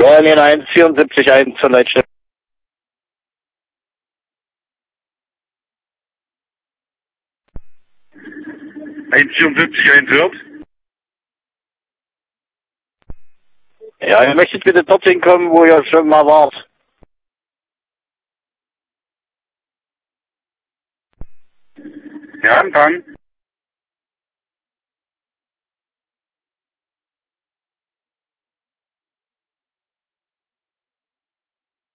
Royal 174 zur Leitstelle. 174 hört. Ja, ihr möchtet bitte dorthin kommen, wo ihr schon mal wart. Ja, Empfang.